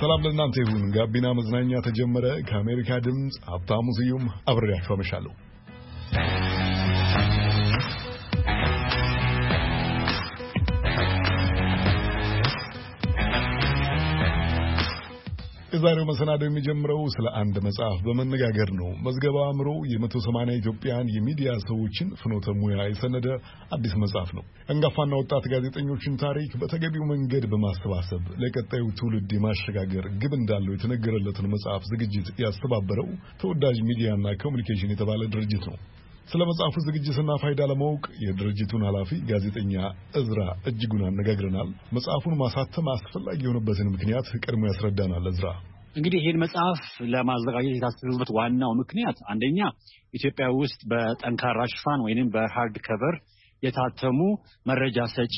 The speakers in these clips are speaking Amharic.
ሰላም ለእናንተ ይሁን። ጋቢና መዝናኛ ተጀመረ። ከአሜሪካ ድምፅ ሀብታሙ ስዩም አብሬያችሁ አመሻለሁ። የዛሬው መሰናዶ የሚጀምረው ስለ አንድ መጽሐፍ በመነጋገር ነው። መዝገበ አእምሮ የ180 ኢትዮጵያን የሚዲያ ሰዎችን ፍኖተ ሙያ የሰነደ አዲስ መጽሐፍ ነው። አንጋፋና ወጣት ጋዜጠኞችን ታሪክ በተገቢው መንገድ በማሰባሰብ ለቀጣዩ ትውልድ የማሸጋገር ግብ እንዳለው የተነገረለትን መጽሐፍ ዝግጅት ያስተባበረው ተወዳጅ ሚዲያና ኮሙኒኬሽን የተባለ ድርጅት ነው። ስለ መጽሐፉ ዝግጅትና ፋይዳ ለማወቅ የድርጅቱን ኃላፊ ጋዜጠኛ እዝራ እጅጉን አነጋግረናል። መጽሐፉን ማሳተም አስፈላጊ የሆነበትን ምክንያት ቀድሞ ያስረዳናል። እዝራ እንግዲህ ይሄን መጽሐፍ ለማዘጋጀት የታሰበበት ዋናው ምክንያት አንደኛ ኢትዮጵያ ውስጥ በጠንካራ ሽፋን ወይንም በሃርድ ከቨር የታተሙ መረጃ ሰጪ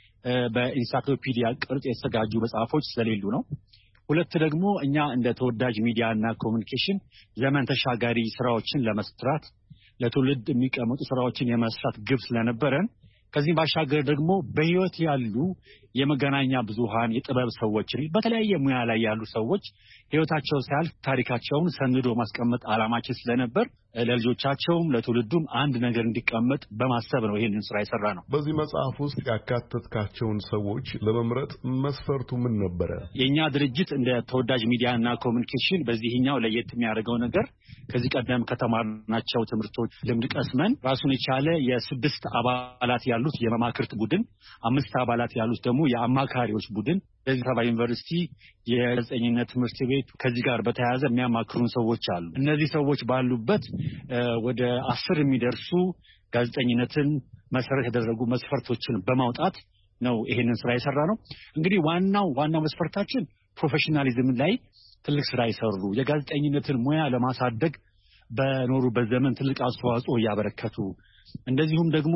በኢንሳይክሎፒዲያ ቅርጽ የተዘጋጁ መጽሐፎች ስለሌሉ ነው። ሁለት ደግሞ እኛ እንደ ተወዳጅ ሚዲያና ኮሙኒኬሽን ዘመን ተሻጋሪ ስራዎችን ለመስራት ለትውልድ የሚቀመጡ ስራዎችን የመስራት ግብ ስለነበረን ከዚህ ባሻገር ደግሞ በህይወት ያሉ የመገናኛ ብዙሃን የጥበብ ሰዎች በተለያየ ሙያ ላይ ያሉ ሰዎች ህይወታቸው ሲያልፍ ታሪካቸውን ሰንዶ ማስቀመጥ አላማችን ስለነበር ለልጆቻቸውም ለትውልዱም አንድ ነገር እንዲቀመጥ በማሰብ ነው ይሄንን ስራ የሰራ ነው። በዚህ መጽሐፍ ውስጥ ያካተትካቸውን ሰዎች ለመምረጥ መስፈርቱ ምን ነበረ? የኛ ድርጅት እንደ ተወዳጅ ሚዲያና ኮሙኒኬሽን በዚህኛው ለየት የሚያደርገው ነገር ከዚህ ቀደም ከተማርናቸው ትምህርቶች ልምድ ቀስመን ራሱን የቻለ የ6 አባላት ያሉት የመማክርት ቡድን፣ 5 አባላት ያሉት ደግሞ የአማካሪዎች ቡድን በዚህ አበባ ዩኒቨርሲቲ የጋዜጠኝነት ትምህርት ቤት ከዚህ ጋር በተያያዘ የሚያማክሩን ሰዎች አሉ። እነዚህ ሰዎች ባሉበት ወደ 10 የሚደርሱ ጋዜጠኝነትን መሰረት ያደረጉ መስፈርቶችን በማውጣት ነው ይሄንን ስራ የሰራ ነው። እንግዲህ ዋናው መስፈርታችን ፕሮፌሽናሊዝም ላይ ትልቅ ስራ ይሰሩ የጋዜጠኝነትን ሙያ ለማሳደግ በኖሩበት ዘመን ትልቅ አስተዋጽኦ ያበረከቱ እንደዚሁም ደግሞ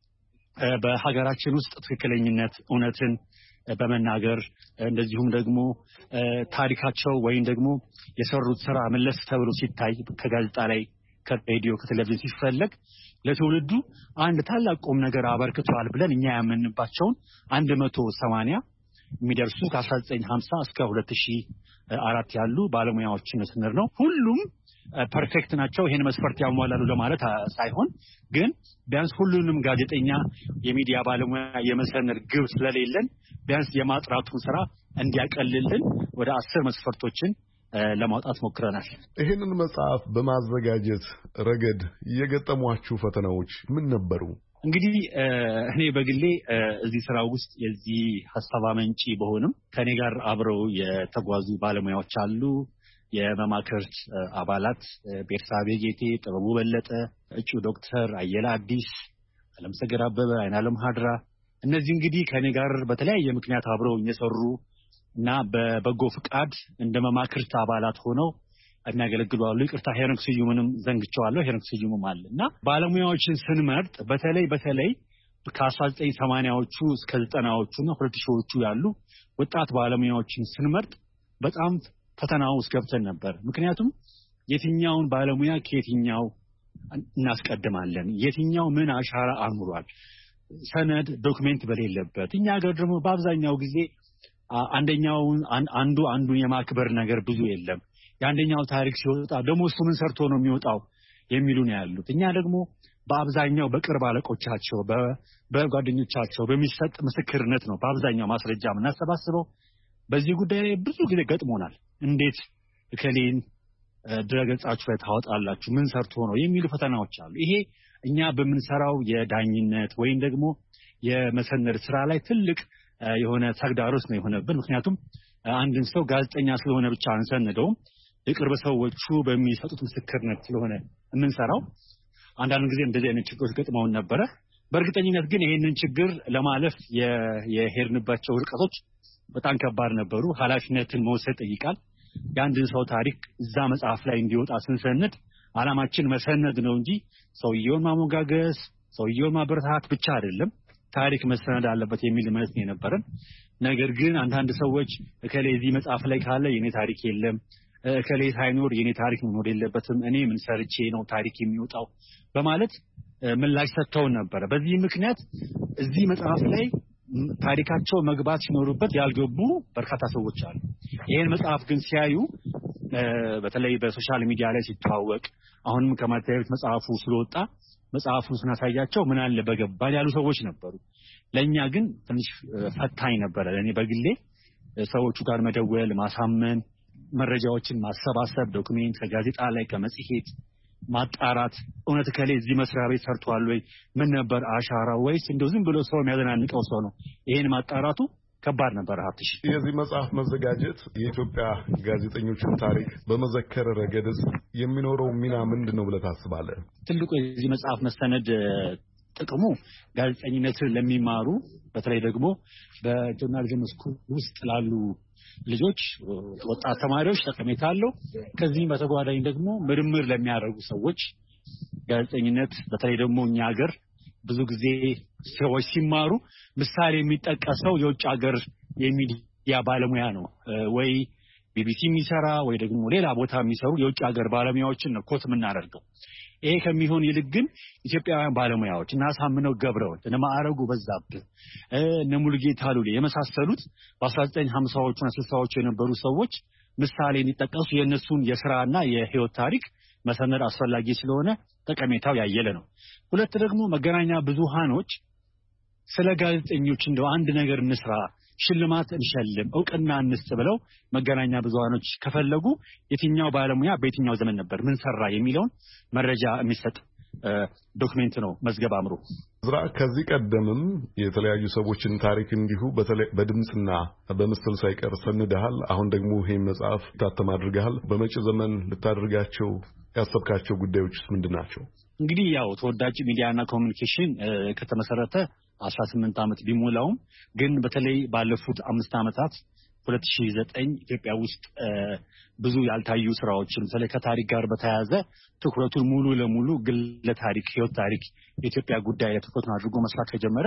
በሀገራችን ውስጥ ትክክለኝነት እውነትን በመናገር እንደዚሁም ደግሞ ታሪካቸው ወይም ደግሞ የሰሩት ስራ መለስ ተብሎ ሲታይ ከጋዜጣ ላይ ከሬዲዮ ከቴሌቪዥን ሲፈለግ ለትውልዱ አንድ ታላቅ ቁም ነገር አበርክቷል ብለን እኛ ያመንባቸውን 180 የሚደርሱ ከ1950 እስከ 2004 ያሉ ባለሙያዎችን ስንር ነው። ሁሉም ፐርፌክት ናቸው ይሄን መስፈርት ያሟላሉ ለማለት ሳይሆን ግን ቢያንስ ሁሉንም ጋዜጠኛ የሚዲያ ባለሙያ የመሰነድ ግብ ስለሌለን ቢያንስ የማጥራቱን ስራ እንዲያቀልልን ወደ 10 መስፈርቶችን ለማውጣት ሞክረናል። ይሄንን መጽሐፍ በማዘጋጀት ረገድ የገጠሟችሁ ፈተናዎች ምን ነበሩ? እንግዲህ እኔ በግሌ እዚህ ስራ ውስጥ የዚህ ሐሳብ አመንጪ በሆንም ከኔ ጋር አብረው የተጓዙ ባለሙያዎች አሉ። የመማክርት አባላት ቤርሳቤ ጌቴ፣ ጥበቡ በለጠ፣ እጩ ዶክተር አየለ አዲስ፣ አለምሰገድ አበበ፣ አይናለም ሀድራ እነዚህ እንግዲህ ከኔ ጋር በተለያየ ምክንያት አብረው እየሰሩ እና በበጎ ፍቃድ እንደ መማክርት አባላት ሆነው የሚያገለግሉ አሉ። ይቅርታ ሄኖክ ስዩምንም ዘንግቼዋለሁ። ሄኖክ ስዩምም አለና ባለሙያዎችን ስንመርጥ በተለይ ከ1980ዎቹ እስከ 90ዎቹና 2000ዎቹ ያሉ ወጣት ባለሙያዎችን ስንመርጥ በጣም ፈተና ውስጥ ገብተን ነበር። ምክንያቱም የትኛውን ባለሙያ ከየትኛው እናስቀድማለን፣ የትኛው ምን አሻራ አኑሯል፣ ሰነድ ዶክመንት በሌለበት እኛ ሀገር ደግሞ በአብዛኛው ጊዜ አንዱን የማክበር ነገር ብዙ የለም። የአንደኛው ታሪክ ሲወጣ ደግሞ እሱ ምን ሰርቶ ነው የሚወጣው የሚሉ ነው ያሉት። እኛ ደግሞ በአብዛኛው በቅርብ አለቆቻቸው በጓደኞቻቸው በሚሰጥ ምስክርነት ነው በአብዛኛው ማስረጃ የምናሰባስበው። በዚህ ጉዳይ ላይ ብዙ ጊዜ ገጥሞናል። እንዴት እከሌን ድረገጻችሁ ላይ ታወጣላችሁ ምን ሰርቶ ነው የሚሉ ፈተናዎች አሉ። ይሄ እኛ በምንሰራው የዳኝነት ወይም ደግሞ የመሰነድ ስራ ላይ ትልቅ የሆነ ተግዳሮት ነው የሆነብን። ምክንያቱም አንድን ሰው ጋዜጠኛ ስለሆነ ብቻ አንሰነደውም፣ የቅርብ ሰዎቹ በሚሰጡት ምስክርነት ስለሆነ የምንሰራው። አንዳንድ ጊዜ እንደዚህ አይነት ችግሮች ገጥመውን ነበረ። በእርግጠኝነት ግን ይሄንን ችግር ለማለፍ የሄድንባቸው ርቀቶች በጣም ከባድ ነበሩ። ኃላፊነትን መውሰድ ጠይቃል። የአንድን ሰው ታሪክ እዛ መጽሐፍ ላይ እንዲወጣ ስንሰነድ አላማችን መሰነድ ነው እንጂ ሰውየውን ማሞጋገስ ሰውየውን ማበረታታት ብቻ አይደለም። ታሪክ መሰነድ አለበት የሚል እምነት ነው የነበረን። ነገር ግን አንዳንድ ሰዎች እከሌ እዚህ መጽሐፍ ላይ ካለ የኔ ታሪክ የለም፣ እከሌ ሳይኖር የኔ ታሪክ መኖር የለበትም፣ እኔ ምን ሰርቼ ነው ታሪክ የሚወጣው በማለት ምላሽ ሰጥተውን ነበር። በዚህ ምክንያት እዚህ መጽሐፍ ላይ ታሪካቸው መግባት ሲኖርበት ያልገቡ በርካታ ሰዎች አሉ። ይሄን መጽሐፍ ግን ሲያዩ በተለይ በሶሻል ሚዲያ ላይ ሲተዋወቅ አሁንም ከማታየት መጽሐፉ ስለወጣ መጽሐፉን ስናሳያቸው ምን አለ በገባን ያሉ ሰዎች ነበሩ። ለኛ ግን ትንሽ ፈታኝ ነበር። ለኔ በግሌ ሰዎቹ ጋር መደወል፣ ማሳመን፣ መረጃዎችን ማሰባሰብ፣ ዶክመንት ከጋዜጣ ላይ ከመጽሔት ማጣራት፣ እውነት ከሌ እዚህ መስሪያ ቤት ሰርቷል ወይ ምን ነበር አሻራ ወይስ እንደው ዝም ብሎ ሰው የሚያዘናንቀው ሰው ነው? ይሄን ማጣራቱ ከባድ ነበር። ሀብትሽ የዚህ መጽሐፍ መዘጋጀት የኢትዮጵያ ጋዜጠኞችን ታሪክ በመዘከር ረገድስ የሚኖረው ሚና ምንድነው ብለህ ታስባለህ? ትልቁ የዚህ መጽሐፍ መሰነድ ጥቅሙ ጋዜጠኝነትን ለሚማሩ በተለይ ደግሞ በጆርናሊዝም ስኩል ውስጥ ላሉ ልጆች ወጣት ተማሪዎች ጠቀሜታ አለው። ከዚህም በተጓዳኝ ደግሞ ምርምር ለሚያደርጉ ሰዎች ጋዜጠኝነት በተለይ ደግሞ እኛ ሀገር ብዙ ጊዜ ሰዎች ሲማሩ ምሳሌ የሚጠቀሰው የውጭ ሀገር የሚዲያ ባለሙያ ነው ወይ ቢቢሲ የሚሰራ ወይ ደግሞ ሌላ ቦታ የሚሰሩ የውጭ ሀገር ባለሙያዎችን ነው ኮት የምናደርገው። ይሄ ከሚሆን ይልቅ ግን ኢትዮጵያውያን ባለሙያዎች እና ሳምነው ገብረወልድ እነ ማዕረጉ በዛብህ እነ ሙሉጌታ ሉሌ የመሳሰሉት በ1950ዎቹና 60ዎቹ የነበሩ ሰዎች ምሳሌ እንዲጠቀሱ የእነሱን የሥራና የህይወት ታሪክ መሰነድ አስፈላጊ ስለሆነ ጠቀሜታው ያየለ ነው። ሁለት ደግሞ መገናኛ ብዙሃኖች ስለ ጋዜጠኞች እንደው አንድ ነገር እንስራ፣ ሽልማት እንሸልም፣ ዕውቅና እንስጥ ብለው መገናኛ ብዙሃኖች ከፈለጉ የትኛው ባለሙያ በየትኛው ዘመን ነበር ምን ሰራ የሚለውን መረጃ የሚሰጥ ዶክመንት ነው መዝገበ አእምሮ። ዝራ ከዚህ ቀደምም የተለያዩ ሰዎችን ታሪክ እንዲሁ በድምጽና በምስል ሳይቀር ሰንደሃል። አሁን ደግሞ ይሄን መጽሐፍ ታተም አድርገሃል። በመጪ ዘመን ልታደርጋቸው ያሰብካቸው ጉዳዮችስ ምንድናቸው? እንግዲህ ያው ተወዳጅ ሚዲያና ኮሙኒኬሽን ከተመሰረተ 18 ዓመት ቢሞላውም ግን በተለይ ባለፉት 5 ዓመታት 2009 ኢትዮጵያ ውስጥ ብዙ ያልታዩ ስራዎችን በተለይ ከታሪክ ጋር በተያያዘ ትኩረቱን ሙሉ ለሙሉ ግለ ታሪክ፣ ህይወት ታሪክ፣ የኢትዮጵያ ጉዳይ ላይ ትኩረቱን አድርጎ መስራት ከጀመረ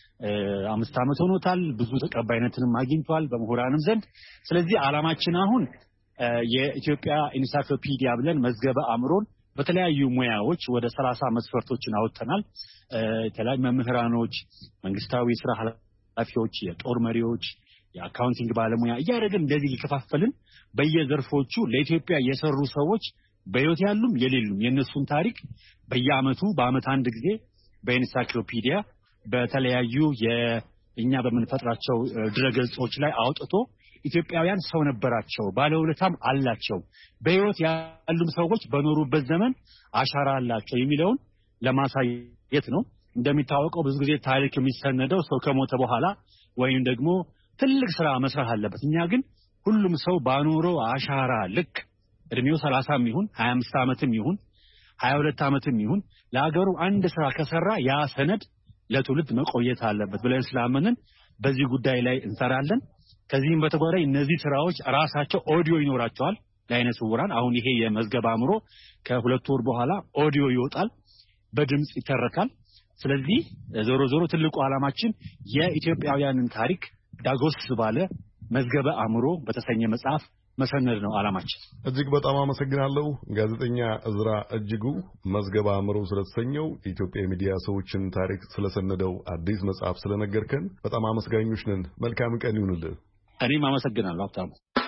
5 ዓመት ሆኖታል። ብዙ ተቀባይነትንም አግኝቷል በምሁራንም ዘንድ። ስለዚህ ዓላማችን አሁን የኢትዮጵያ ኢንሳይክሎፒዲያ ብለን መዝገበ አእምሮን በተለያዩ ሙያዎች ወደ 30 መስፈርቶችን አወጥተናል። የተለያዩ መምህራኖች፣ መንግስታዊ ስራ ኃላፊዎች፣ የጦር መሪዎች፣ የአካውንቲንግ ባለሙያ እያደረግን እንደዚህ ሊከፋፈልን በየዘርፎቹ ለኢትዮጵያ የሰሩ ሰዎች በህይወት ያሉም የሌሉም የነሱን ታሪክ በየአመቱ በአመት አንድ ጊዜ በኢንሳይክሎፒዲያ በተለያዩ የኛ በመንፈጥራቸው ድረገጾች ላይ አውጥቶ ኢትዮጵያውያን ሰው ነበራቸው፣ ባለውለታም አላቸው፣ በህይወት ያሉም ሰዎች በኖሩበት ዘመን አሻራ አላቸው የሚለውን ለማሳየት ነው። እንደሚታወቀው ብዙ ጊዜ ታሪክ የሚሰነደው ሰው ከሞተ በኋላ ወይም ደግሞ ትልቅ ስራ መስራት አለበት። እኛ ግን ሁሉም ሰው ባኖረው አሻራ ልክ እድሜው 30ም ይሁን 25 ዓመትም ይሁን 22 ዓመትም ይሁን ለሀገሩ አንድ ስራ ከሰራ ያ ሰነድ ለትውልድ መቆየት አለበት ብለን ስላመንን በዚህ ጉዳይ ላይ እንሰራለን። ከዚህም በተጓዳኝ እነዚህ ስራዎች ራሳቸው ኦዲዮ ይኖራቸዋል ለዓይነ ስውራን። አሁን ይሄ የመዝገበ አእምሮ ከ2 ወር በኋላ ኦዲዮ ይወጣል፣ በድምጽ ይተረካል። ስለዚህ ዞሮ ዞሮ ትልቁ ዓላማችን የኢትዮጵያውያንን ታሪክ ዳጎስ ባለ መዝገበ አእምሮ በተሰኘ መጽሐፍ መሰነድ ነው ዓላማችን። እጅግ በጣም አመሰግናለሁ ጋዜጠኛ እዝራ እጅጉ። መዝገበ አእምሮ ስለተሰኘው የኢትዮጵያ ሚዲያ ሰዎችን ታሪክ ስለሰነደው አዲስ መጽሐፍ ስለነገርከን በጣም አመስጋኞች ነን። መልካም ቀን ይሁንልህ። እኔም አመሰግናለሁ ሀብታሙ።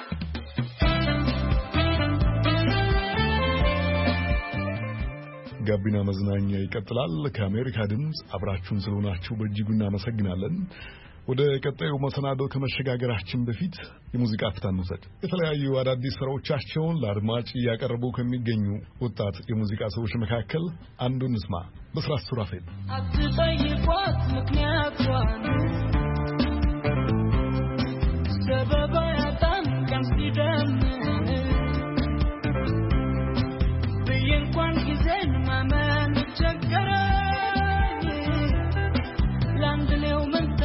ጋቢና መዝናኛ ይቀጥላል። ከአሜሪካ ድምፅ አብራችሁን ስለሆናችሁ በእጅጉ እናመሰግናለን። ወደ ቀጣዩ መሰናዶ ከመሸጋገራችን በፊት የሙዚቃ ፍታን እንውሰድ። የተለያዩ አዳዲስ ስራዎቻቸውን ለአድማጭ እያቀረቡ ከሚገኙ ወጣት የሙዚቃ ሰዎች መካከል አንዱን እንስማ። በስራት ሱራፌል አትጠይቋት ምክንያቷን ሰበብ ያጣን ቀን ሲደም ብዬ እንኳን ጊዜን ማመን ቸገረኝ ለአንድ ነው መንታ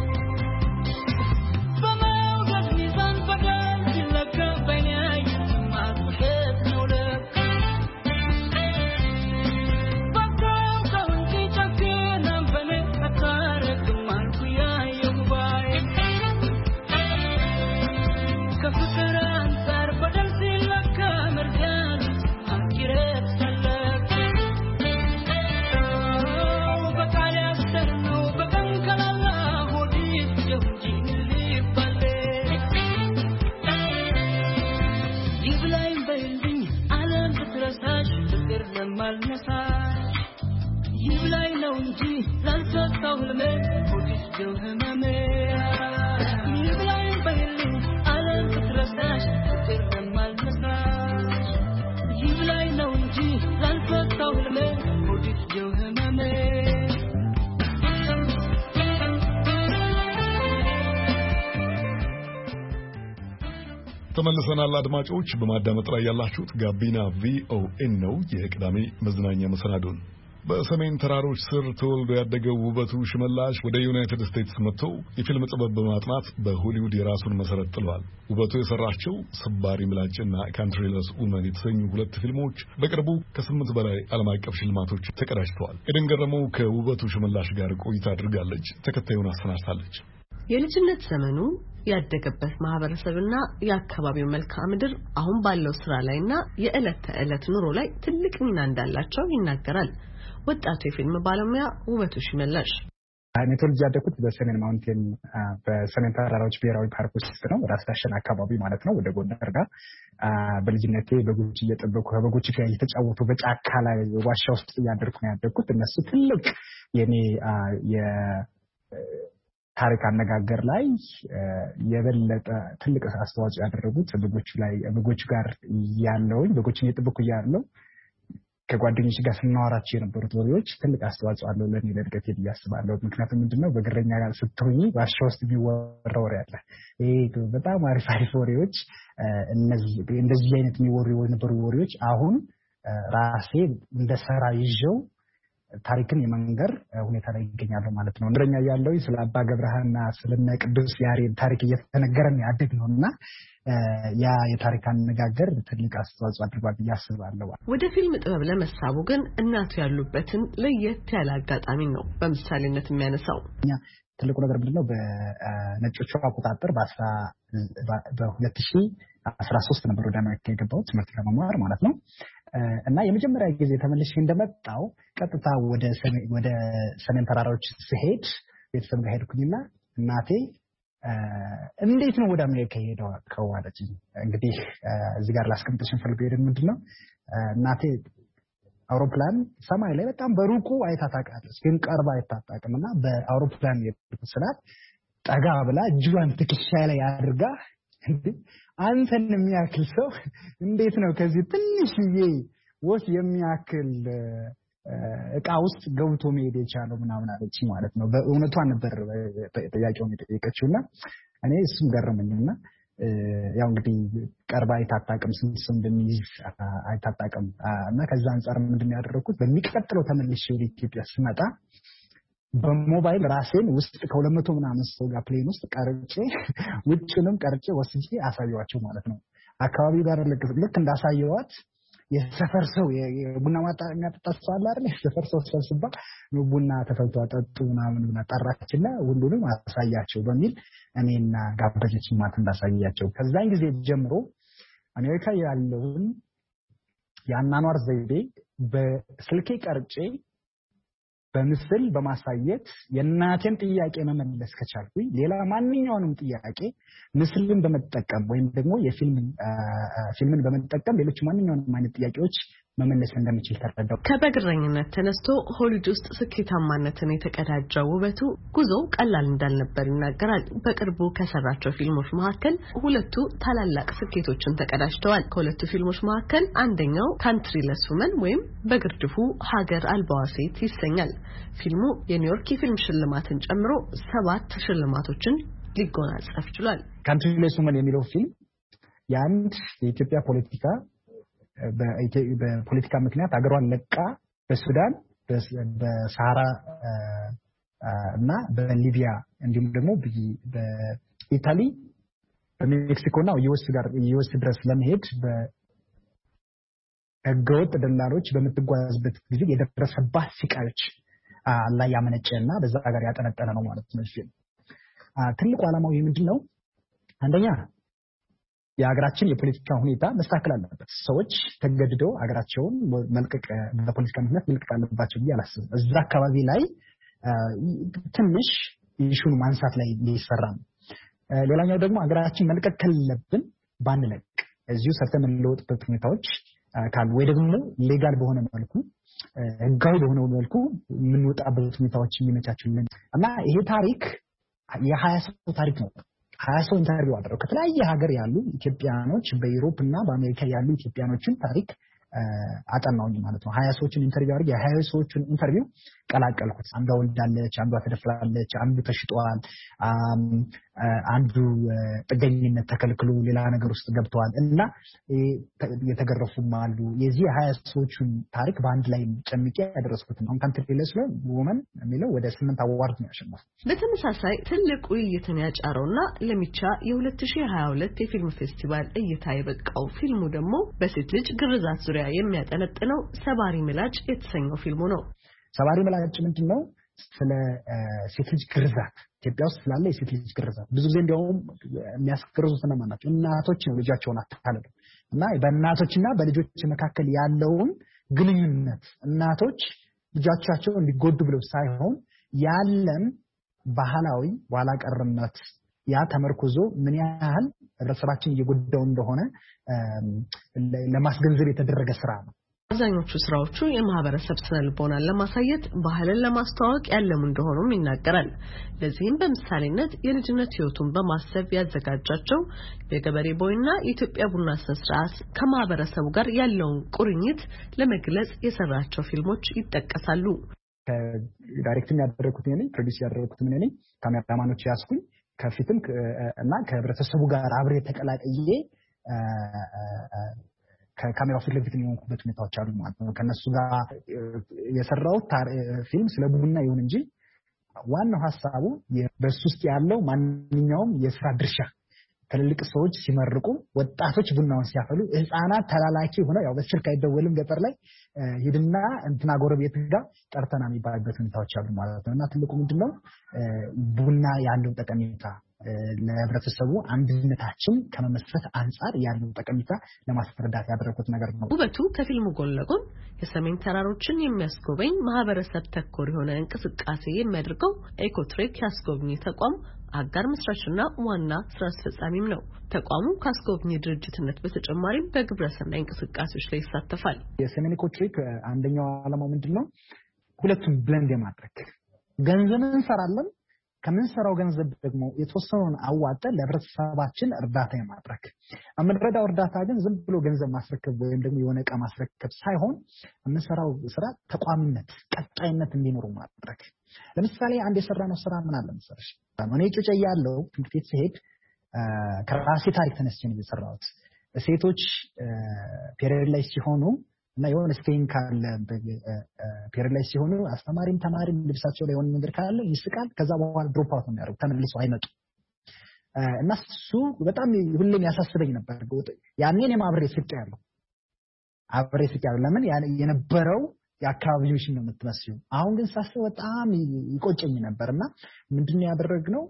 በመውደድ ሚዛን በደል ሲለካ በኔ ይብላኝ በይልኝ ዓለም ብትረሳሽ ፍቅር ለማልነሳሽ ይብላኝ ነው እንጂ ላልፈታው ህልሜ ሆድሽ ጀው ህመሜ ይብላኝ በይልኝ ዓለም ብትረሳሽ ፍቅር ለማልነሳሽ ይብላኝ ነው እንጂ ላልፈታው ህልሜ ሆድሽ ጀው ህመሜ ተመልሰናል አድማጮች በማዳመጥ ላይ ያላችሁት ጋቢና ቪኦኤ ነው የቅዳሜ መዝናኛ መሰናዶን በሰሜን ተራሮች ስር ተወልዶ ያደገው ውበቱ ሽመላሽ ወደ ዩናይትድ ስቴትስ መጥቶ የፊልም ጥበብ በማጥናት በሆሊውድ የራሱን መሰረት ጥሏል። ውበቱ የሰራቸው ስባሪ ምላጭና ካንትሪለስ ውመን የተሰኙ ሁለት ፊልሞች በቅርቡ ከ8 በላይ ዓለም አቀፍ ሽልማቶች ተቀዳጅተዋል። ኤደን ገረመው ከውበቱ ሽመላሽ ጋር ቆይታ አድርጋለች። ተከታዩን አሰናድታለች። የልጅነት ዘመኑ ያደገበት ማህበረሰብና የአካባቢው መልክዓ ምድር አሁን ባለው ስራ ላይና የዕለት ተዕለት ኑሮ ላይ ትልቅ ሚና እንዳላቸው ይናገራል። ወጣቱ የፊልም ባለሙያ ውበቱ ሽመላሽ ኔትወርክ ያደኩት በሰሜን ማውንቴን በሰሜን ተራራዎች ብሔራዊ ፓርክ ውስጥ ነው። ራስ ዳሸን አካባቢ ማለት ነው። ወደ ጎንደር ጋር በልጅነቴ በጎች እየጠበቁ ከበጎች ጋር እየተጫወቱ በጫካ ላይ ዋሻ ውስጥ እያደርኩ ነው ያደኩት። እነሱ ትልቅ የኔ ታሪክ አነጋገር ላይ የበለጠ ትልቅ አስተዋጽኦ ያደረጉት በጎቹ ጋር ያለውኝ በጎችን እየጠበቁ ያለው ከጓደኞች ጋር ስናወራቸው የነበሩት ወሬዎች ትልቅ አስተዋጽኦ አለው ለኔ ለእድገቴ ብዬ አስባለሁ። ምክንያቱም ምንድነው በግረኛ ጋር ስትሆኚ ዋሻ ውስጥ የሚወራ ወሬ አለ። በጣም አሪፍ ወሬዎች እንደዚህ አይነት የሚወሩ የነበሩ ወሬዎች አሁን ራሴ እንደሰራ ይዤው ታሪክን የመንገር ሁኔታ ላይ ይገኛሉ ማለት ነው። እንደኛ ያለው ስለ አባ ገብረሃና ስለነ ቅዱስ ያሬድ ታሪክ እየተነገረን ያደግነውና ያ የታሪክ አነጋገር ትልቅ አስተዋጽኦ አድርጓል ብዬ አስባለሁ። ወደ ፊልም ጥበብ ለመሳቡ ግን እናቱ ያሉበትን ለየት ያለ አጋጣሚ ነው በምሳሌነት የሚያነሳው። ትልቁ ነገር ምንድነው በነጮቹ አቆጣጠር በ2013 ነበር ወደ አሜሪካ የገባሁት ትምህርት ለመማር ማለት ነው። እና የመጀመሪያ ጊዜ ተመልሼ እንደመጣው ቀጥታ ወደ ሰሜን ተራራዎች ስሄድ ቤተሰብ ጋር ሄድኩኝና እናቴ እንዴት ነው ወደ አሜሪካ ሄደው ከዋለች እንግዲህ እዚህ ጋር ላስቀምጥሽ ፈልገው ሄደን ምንድነው እናቴ አውሮፕላን ሰማይ ላይ በጣም በሩቁ አይታ ታውቃለች ግን ቀርባ አይታጣቅምና በአውሮፕላን የሄድኩት ጠጋ ብላ እጇን ትከሻዬ ላይ አድርጋ አንተን የሚያክል ሰው እንዴት ነው ከዚህ ትንሽዬ ወፍ የሚያክል እቃ ውስጥ ገብቶ መሄድ የቻለው ምናምን አለች ማለት ነው። በእውነቷን ነበር ጥያቄውን የጠየቀችውና እኔ እሱም ገረመኝና ያው እንግዲህ ቀርባ አይታጣቅም ስንት እንደሚይዝ አይታጣቅም እና ከዛ አንፃር ምንድነው ያደረኩት በሚቀጥለው ተመልሼ ወደ ኢትዮጵያ ስመጣ በሞባይል ራሴን ውስጥ ከ200 ምናምን ሰው ጋር ፕሌን ውስጥ ቀርጬ ውጭንም ቀርጬ ወስጄ አሳየዋቸው ማለት ነው። አካባቢው ጋር ልክ እንዳሳየዋት የሰፈር ሰው የቡና ማጣሪያ ተጣጣ አይደል የሰፈር ሰው ሰብስባ ቡና ተፈልቶ አጠጡ ምናምን ጠራችና ሁሉንም አሳያቸው በሚል እኔና ጋበዘችኝ ማለት እንዳሳያቸው። ከዛን ጊዜ ጀምሮ አሜሪካ ያለውን ያናኗር ዘይቤ በስልኬ ቀርጬ በምስል በማሳየት የእናቴን ጥያቄ መመለስ ከቻልኩኝ ሌላ ማንኛውንም ጥያቄ ምስልን በመጠቀም ወይም ደግሞ ፊልምን በመጠቀም ሌሎች ማንኛውንም አይነት ጥያቄዎች መመለስ እንደምችል ተረዳው። ከበግረኝነት ተነስቶ ሆሊውድ ውስጥ ስኬታማነትን የተቀዳጀው ውበቱ ጉዞው ቀላል እንዳልነበር ይናገራል። በቅርቡ ከሰራቸው ፊልሞች መካከል ሁለቱ ታላላቅ ስኬቶችን ተቀዳጅተዋል። ከሁለቱ ፊልሞች መካከል አንደኛው ካንትሪለስ ውመን ወይም በግርድፉ ሀገር አልባዋ ሴት ይሰኛል። ፊልሙ የኒውዮርክ የፊልም ሽልማትን ጨምሮ 7 ሽልማቶችን ሊጎናጸፍ ችሏል። ካንትሪለስ ውመን የሚለው ፊልም የአንድ የኢትዮጵያ ፖለቲካ በፖለቲካ ምክንያት አገሯን ለቃ በሱዳን በሳሃራ እና በሊቢያ እንዲሁም ደግሞ በኢታሊ በሜክሲኮና ዩኤስ ድረስ ለመሄድ በህገወጥ ደላሎች በምትጓዝበት ጊዜ የደረሰባት ስቃዮች ላይ ያመነጨና በዛ ሀገር ያጠነጠነ ነው ማለት ነው። ትልቁ ዓላማው ምንድነው? አንደኛ የሀገራችን የፖለቲካ ሁኔታ መስተካከል አለበት። ሰዎች ተገድደው ሀገራቸውን መልቀቅ በፖለቲካ ምክንያት መልቀቅ አለባቸው ብዬ አላስብም። እዛ አካባቢ ላይ ትንሽ ኢሹን ማንሳት ላይ ሊሰራ ነው። ሌላኛው ደግሞ ሀገራችን መልቀቅ ካለብን ባንለቅ እዚሁ ሰርተን የምንለወጥበት ሁኔታዎች ካሉ ወይ ደግሞ ሌጋል በሆነ መልኩ ህጋዊ በሆነ መልኩ የምንወጣበት ሁኔታዎች የሚመቻቹልን እና ይሄ ታሪክ የ20 ሰው ታሪክ ነው። 20 ሰው ኢንተርቪው አደረገው ከተለያየ ሀገር ያሉ ኢትዮጵያኖች በዩሮፕ እና በአሜሪካ ያሉ ኢትዮጵያኖችን ታሪክ አጠናውኝ ማለት ነው። 20 ሰዎችን ኢንተርቪው አድርጌ የ20 ሰዎችን ኢንተርቪው ቀላቀልኩት። አንዷ ወልዳለች፣ አንዷ ተደፍራለች፣ አንዱ ተሽጧል፣ አንዱ ጥገኝነት ተከልክሎ ሌላ ነገር ውስጥ ገብተዋል እና የተገረፉም አሉ። የዚህ 20 ሰዎችን ታሪክ በአንድ ላይ ጨምቄ ያደረስኩት ነው። ካንትሪለስ ነው ወመን የሚለው ወደ 8 አዋርድ ነው ያሸነፈው። በተመሳሳይ ትልቅ ውይይትን ያጫረውና ለሚቻ የ2022 የፊልም ፌስቲቫል እይታ የበቃው ፊልሙ ደግሞ በሴት ልጅ ግርዛት ዙሪያ የሚያጠነጥነው ሰባሪ ምላጭ የተሰኘው ፊልሙ ነው። ሰባሪ ምላጭ ምንድነው? ስለ ሴት ልጅ ግርዛት ኢትዮጵያ ውስጥ ስላለ የሴት ልጅ ግርዛት ብዙ ጊዜ እንዲያውም የሚያስገርዙት ናቸው እናቶች ነው ልጃቸውን አታለሉ እና በእናቶችና በልጆች መካከል ያለውን ግንኙነት እናቶች ልጆቻቸው እንዲጎዱ ብለው ሳይሆን ያለን ባህላዊ ኋላ ቀርነት ያ ተመርኩዞ ምን ያህል ህብረተሰባችን እየጎዳው እንደሆነ ለማስገንዘብ የተደረገ ስራ ነው። አብዛኞቹ ስራዎቹ የማህበረሰብ ስነልቦናን ለማሳየት ባህልን ለማስተዋወቅ ያለሙ እንደሆኑም ይናገራል። ለዚህም በምሳሌነት የልጅነት ህይወቱን በማሰብ ያዘጋጃቸው የገበሬ ቦይና የኢትዮጵያ ቡና ስነስርዓት ከማህበረሰቡ ጋር ያለውን ቁርኝት ለመግለጽ የሰራቸው ፊልሞች ይጠቀሳሉ። ዳይሬክቲንግ ያደረኩት እኔ ነኝ፣ ፕሮዲዩስ ያደረኩት እኔ ነኝ፣ ካሜራማኖች ያስኩኝ ከፊትም እና ከህብረተሰቡ ጋር አብሬ ተቀላቅዬ ከካሜራው ፊት ለፊት የሚሆንኩበት ሁኔታዎች አሉ ማለት ነው። ከነሱ ጋር የሰራው ፊልም ስለ ቡና ይሁን እንጂ ዋናው ሐሳቡ በሱ ውስጥ ያለው ማንኛውም የስራ ድርሻ ትልልቅ ሰዎች ሲመርቁ፣ ወጣቶች ቡናውን ሲያፈሉ፣ ህፃናት ተላላኪ ሆነው ያው በስልክ አይደወልም ገጠር ላይ ሄድና እንትና ጎረቤት ጋር ጠርተና የሚባልበት ሁኔታዎች አሉ ማለት ነው። እና ትልቁ ምንድነው ቡና ያለው ጠቀሜታ ለህብረተሰቡ አንድነታችን ከመመስረት አንፃር ያለው ጠቀሜታ ለማስረዳት ያደረኩት ነገር ነው። ውበቱ ከፊልሙ ጎን ለጎን የሰሜን ተራሮችን የሚያስጎበኝ ማህበረሰብ ተኮር የሆነ እንቅስቃሴ የሚያደርገው ኤኮትሬክ ያስጎብኝ ተቋም አጋር መስራችና ዋና ስራ አስፈጻሚም ነው። ተቋሙ ካስጎብኝ ድርጅትነት በተጨማሪም በግብረሰናይ እንቅስቃሴዎች ላይ ይሳተፋል። የሰሜን ኤኮትሬክ አንደኛው ዓላማው ምንድነው? ሁለቱም ብለንድ የማድረግ ገንዘብ እንሰራለን፣ ከምንሰራው ገንዘብ ደግሞ የተወሰነውን አዋጠን ለህብረተሰባችን እርዳታ የማድረግ አመረዳው እርዳታ ግን ዝም ብሎ ገንዘብ ማስረከብ ወይም ደግሞ የሆነ ዕቃ ማስረከብ ሳይሆን የምንሰራው ስራ ተቋምነት ቀጣይነት እንዲኖር ማድረግ። ለምሳሌ አንድ የሰራነው ስራ ምን አለ መሰለሽ? እኔ ጩጬ ያለው ትምህርት ቤት ሲሄድ ከራሴ ታሪክ ተነስቼ ነው የሰራሁት። ሴቶች ፔሪየድ ላይ ሲሆኑ እና የሆነ ስቴን ካለ ፔሪየድ ላይ ሲሆኑ አስተማሪም ተማሪም ልብሳቸው ላይ የሆነ ነገር ካለ ይስቃል። ከዛ በኋላ ድሮፕ አውት ነው የሚያደርጉት፣ ተመልሰው አይመጡም። እና እሱ በጣም ሁሌም ያሳስበኝ ነበር። ያኔ እኔም አብሬ ስቄያለሁ። ለምን የነበረው የአካባቢዎች ነው የምትመስለው። አሁን ግን ሳስብ በጣም ይቆጨኝ ነበርና ምንድነው ያደረግነው?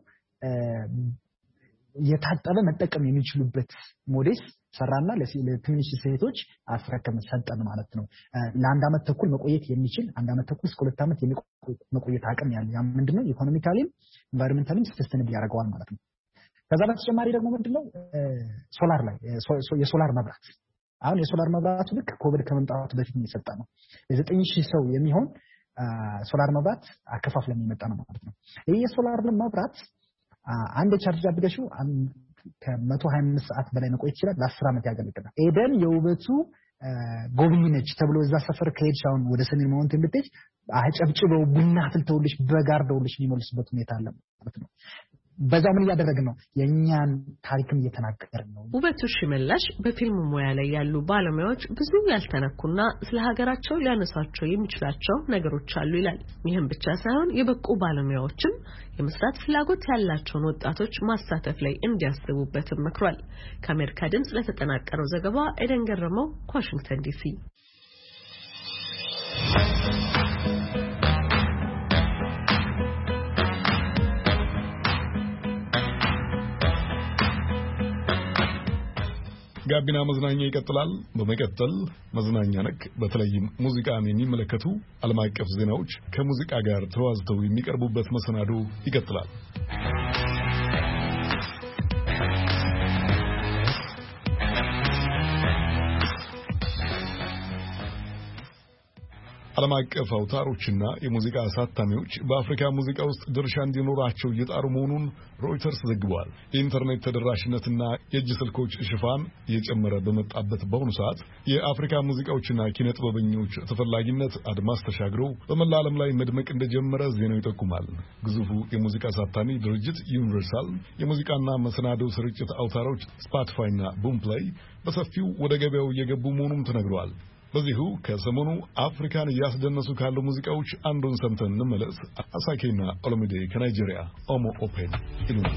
የታጠበ መጠቀም የሚችሉበት ሞዴስ ሰራና ለትንሽ ሴቶች አስረከም ሰጠን ማለት ነው። ለአንድ አመት ተኩል መቆየት የሚችል 1 አመት ተኩል እስከ 2 አመት መቆየት አቅም ያለው ያ ምንድነው ኢኮኖሚካሊም ኢንቫይሮንመንታሊም ሰስተነብል ያደርገዋል ማለት ነው። ከዛ በተጨማሪ ደግሞ ምንድነው ሶላር ላይ የሶላር መብራት አሁን የሶላር መብራቱ ልክ ኮቪድ ከመምጣቱ በፊት የሚሰጣ ነው። ለ9000 ሰው የሚሆን ሶላር መብራት አከፋፍለን የሚመጣ ነው ማለት ነው። ይሄ የሶላር መብራት አንድ ቻርጅ አድርገሽው ከ125 ሰዓት በላይ መቆየት ይችላል። ለ10 አመት ያገለግላል። ኤደን የውበቱ ጎብኚ ነች ተብሎ እዛ ሰፈር ከሄድሽ አሁን ወደ ሰሜን ማውንቴን ብትሄጂ አጨብጭበው ቡና አፍልተውልሽ በጋርደውልሽ የሚሞልስበት ሁኔታ አለ ማለት ነው። በዛው ምን እያደረግን ነው? የኛን ታሪክም እየተናገርን ነው። ውበቱ ሽመላሽ በፊልም ሙያ ላይ ያሉ ባለሙያዎች ብዙ ያልተነኩና ስለ ሀገራቸው ሊያነሳቸው የሚችላቸው ነገሮች አሉ ይላል። ይህም ብቻ ሳይሆን የበቁ ባለሙያዎችም የመስራት ፍላጎት ያላቸውን ወጣቶች ማሳተፍ ላይ እንዲያስቡበትም መክሯል። ከአሜሪካ ድምጽ ለተጠናቀረው ዘገባ ኤደን ገረመው ከዋሽንግተን ዲሲ። ጋቢና መዝናኛ ይቀጥላል። በመቀጠል መዝናኛ ነክ በተለይም ሙዚቃን የሚመለከቱ ዓለም አቀፍ ዜናዎች ከሙዚቃ ጋር ተዋዝተው የሚቀርቡበት መሰናዶ ይቀጥላል። ዓለም አቀፍ አውታሮችና የሙዚቃ አሳታሚዎች በአፍሪካ ሙዚቃ ውስጥ ድርሻ እንዲኖራቸው እየጣሩ መሆኑን ሮይተርስ ዘግቧል። የኢንተርኔት ተደራሽነትና የእጅ ስልኮች ሽፋን እየጨመረ በመጣበት በአሁኑ ሰዓት የአፍሪካ ሙዚቃዎችና ኪነ ጥበበኞች ተፈላጊነት አድማስ ተሻግረው በመላ ዓለም ላይ መድመቅ እንደጀመረ ዜናው ይጠቁማል። ግዙፉ የሙዚቃ አሳታሚ ድርጅት ዩኒቨርሳል የሙዚቃና መሰናዶ ስርጭት አውታሮች ስፖቲፋይና ቡምፕላይ በሰፊው ወደ ገበያው እየገቡ መሆኑም ተነግሯል። በዚሁ ከሰሞኑ አፍሪካን እያስደነሱ ካሉ ሙዚቃዎች አንዱን ሰምተን እንመለስ። አሳኬና ኦሎሚዴ ከናይጄሪያ ኦሞ ኦፔን ይሉናል።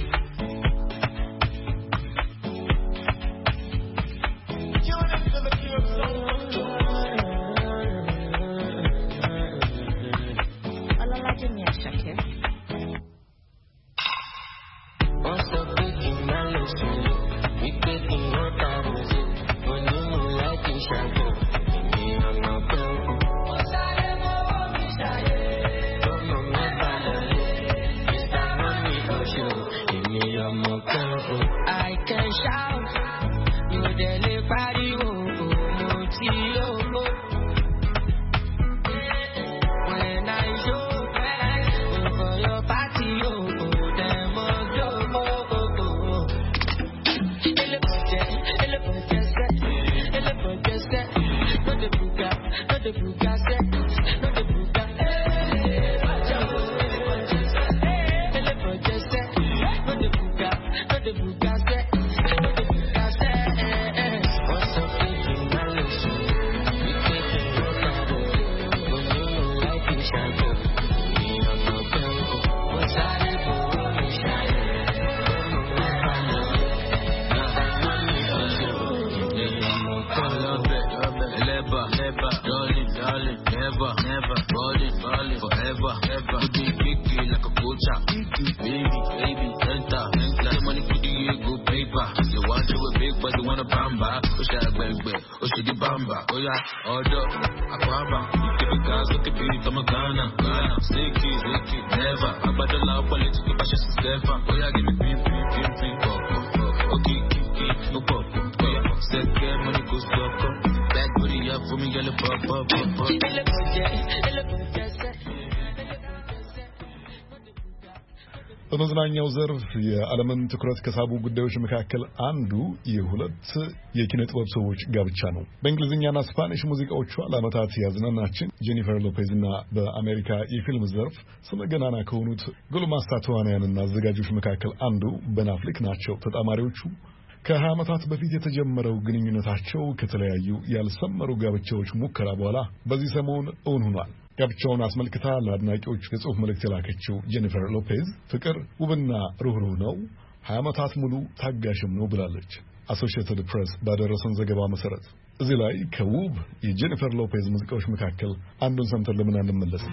በመዝናኛው ዘርፍ የዓለምን ትኩረት ከሳቡ ጉዳዮች መካከል አንዱ የሁለት የኪነ ጥበብ ሰዎች ጋብቻ ነው። በእንግሊዝኛና ስፓኒሽ ሙዚቃዎቿ ለዓመታት ያዝናናችን ጄኒፈር ሎፔዝ እና በአሜሪካ የፊልም ዘርፍ ስመገናና ከሆኑት ጎልማሳ ተዋናያንና አዘጋጆች መካከል አንዱ ቤን አፍሌክ ናቸው። ተጣማሪዎቹ ከ20 ዓመታት በፊት የተጀመረው ግንኙነታቸው ከተለያዩ ያልሰመሩ ጋብቻዎች ሙከራ በኋላ በዚህ ሰሞን እውን ሆኗል። ጋብቻውን አስመልክታ ለአድናቂዎች የጽሑፍ መልእክት የላከችው ጄኒፈር ሎፔዝ ፍቅር ውብና ሩህሩህ ነው፣ 20 ዓመታት ሙሉ ታጋሽም ነው ብላለች። አሶሺየትድ ፕሬስ ባደረሰን ዘገባ መሰረት እዚህ ላይ ከውብ የጄኒፈር ሎፔዝ ሙዚቃዎች መካከል አንዱን ሰምተን ለምን አንመለስም?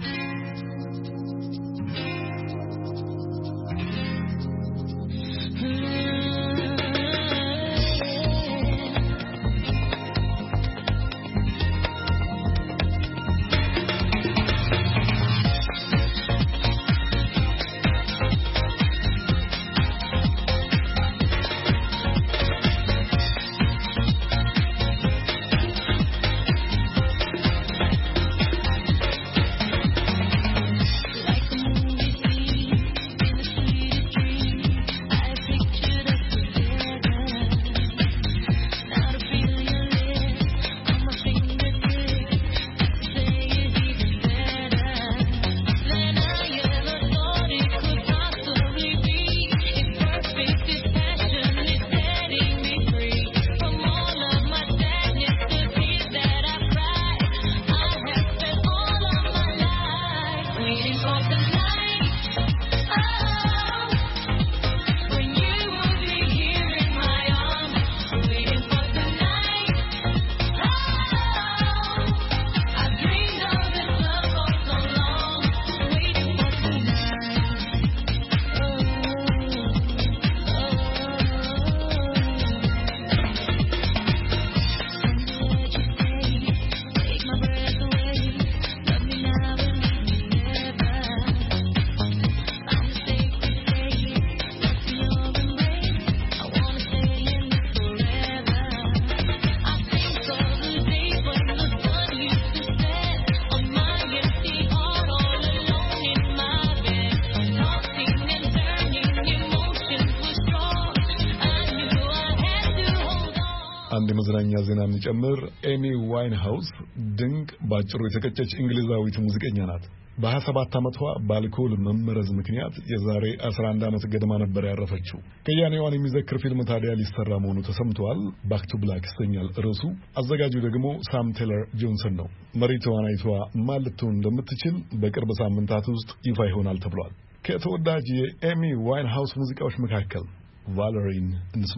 ዜና እንጨምር። ኤሚ ዋይንሃውስ ድንቅ ባጭሩ የተቀጨች እንግሊዛዊት ሙዚቀኛ ናት። በ27 ዓመቷ በአልኮል መመረዝ ምክንያት የዛሬ 11 ዓመት ገደማ ነበር ያረፈችው። ከያኔዋን የሚዘክር ፊልም ታዲያ ሊሰራ መሆኑ ተሰምቷል። ባክ ቱ ብላክ ይሰኛል ርዕሱ። አዘጋጁ ደግሞ ሳም ቴለር ጆንሰን ነው። መሪ ተዋናይቷ ማን ልትሆን እንደምትችል በቅርብ ሳምንታት ውስጥ ይፋ ይሆናል ተብሏል። ከተወዳጅ የኤሚ ዋይንሃውስ ሙዚቃዎች መካከል ቫለሪን እንስማ።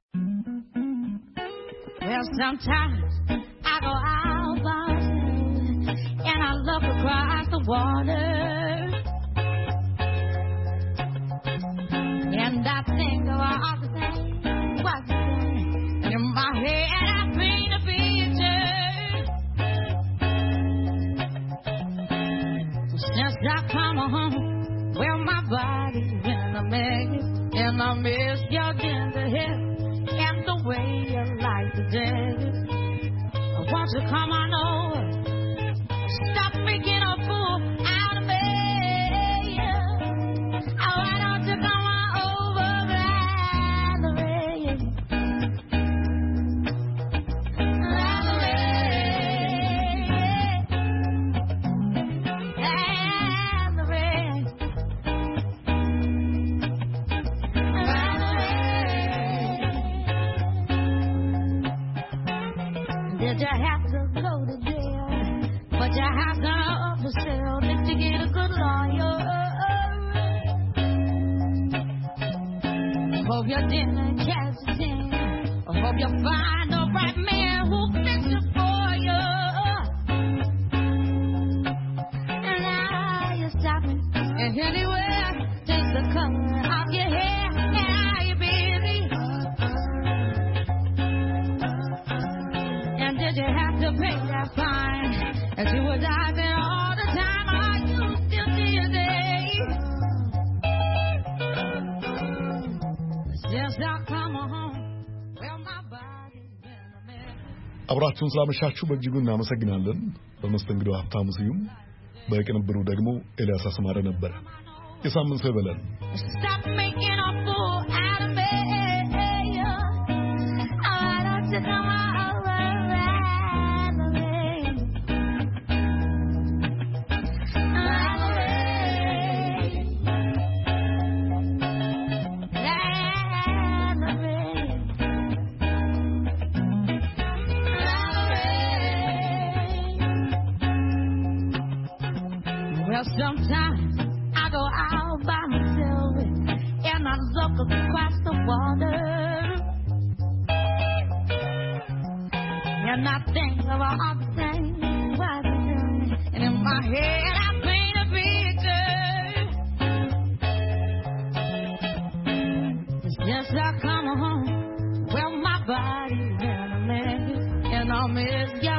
Well, sometimes I go out by myself and I look across the water and I think of all the things what's in my head. I paint a picture since I come home. Well, my body's in a mess and I miss your gentle hair and the way you like the desert. I want to come on over. Stop making a fool out of me. Oh, why don't you come on over right away? Right away. Right away. Right away. Did you have to go to jail? But you have to upsell just to get a good lawyer. Hope you didn't catch a thing. Hope you find the right man who fix it for you. And now you're stopping and anywhere just the color of your hair. And are you busy? And did you have to pay that fine? As you were diving all the time, are you still dizzy? Since I come home, well, my body's been a mess. አብራችሁን ስላመሻችሁ በእጅጉ እናመሰግናለን። በመስተንግዶ ሀብታሙ ስዩም፣ በቅንብሩ ደግሞ ኤልያስ አስማረ ነበር። የሳምንት ሰው ይበለን። Stop making a fool out of me. Oh, why don't you come on over right away? Right away. Right away. Right away. Well, sometimes I go out by myself and I look across the water and I think of all the things what I'm doing, and in my head I paint a picture. Since I come home, well, my body's in a mess and I miss you.